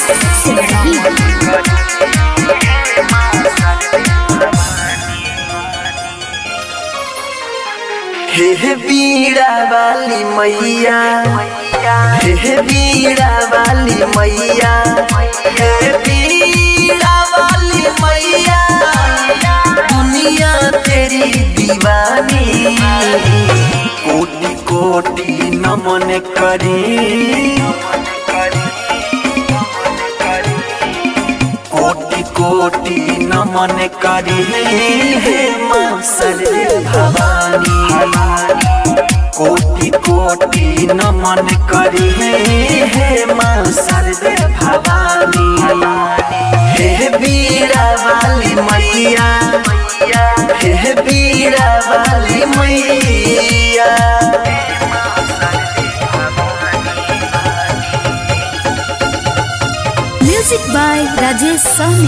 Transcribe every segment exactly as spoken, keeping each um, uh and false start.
हे हे बीड़ा वाली मैया, हे बीड़ा वाली मैया, हे बीड़ा वाली मैया, दुनिया तेरी दीवानी। कोटि कोटि नमन करी, कोटि कोटि नमन करी हे माँ सर्वे भवानी। कोटि कोटि नमन करी हे माँ सर्वे भवानी। हे बीड़ा वाली मैया, हे बीड़ा वाली मैया। Music by Rajesh Sahani.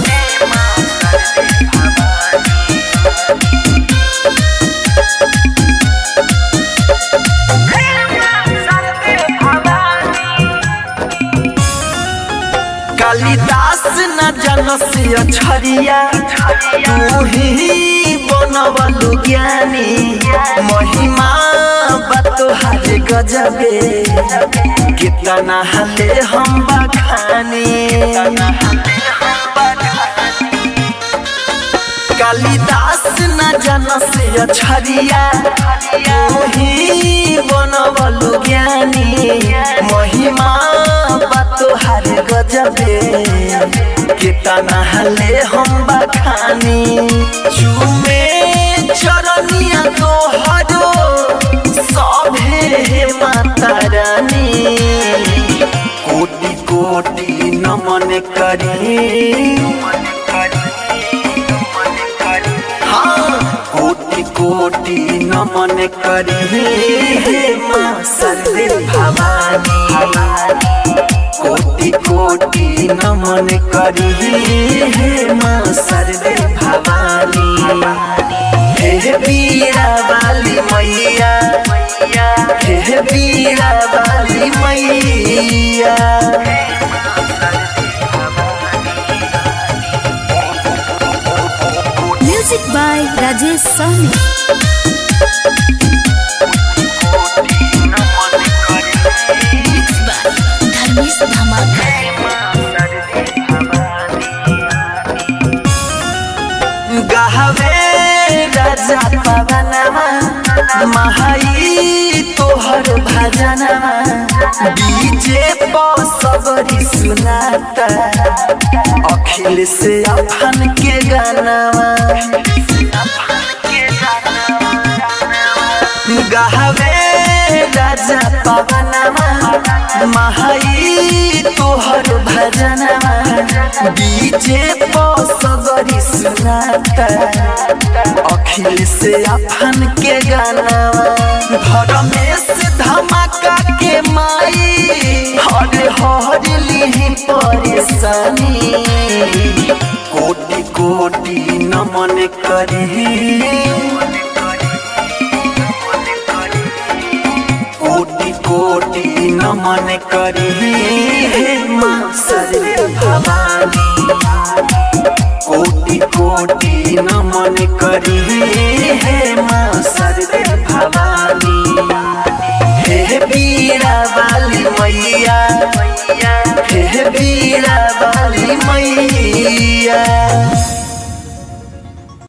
कालिदास न जनस अछरिया, तू ही बनवलु ज्ञानी। महिमा बतोहार गजबे, कितना हले हम बखानी। कालिदास न जनस अछरिया, तू ही बनवलु ज्ञानी। महिमा बतोहार गजबे, कितना हले हम बखानी। चूमे चरनिया तोहरो सभे माता रानी। कोटि कोटि नमन करी, हाँ कोटि कोटि नमन करी हे माँ सर्वे भवानी। कोटि कोटि नमन करी हे माँ सर्वे भवानी। हे बीड़ा वाली मैया, हे बीड़ा वाली मैया। Music by Rajesh Sahani. धर्मेश धमाका। गावे राजा पवनमा, महाई तोहर भजनमा। डीजे पर सबरी सुनाता, अखिल से अफन के गानावा। गावे राजा पवनमा, महाई तोहर भजनमा। डीजे पर सबरी सुनाता, अखिल से अफन के गानावा। धर्मेश धमाका के माई, हर हर ली परेशानी। कोटि कोटि नमन करी, कोटि कोटि नमन करी हे माँ सर्वे भवानी। कोटि कोटि नमन करी हे माँ सर्वे भवानी। हे बीड़ा वाली मैया, हे बीड़ा वाली मैया।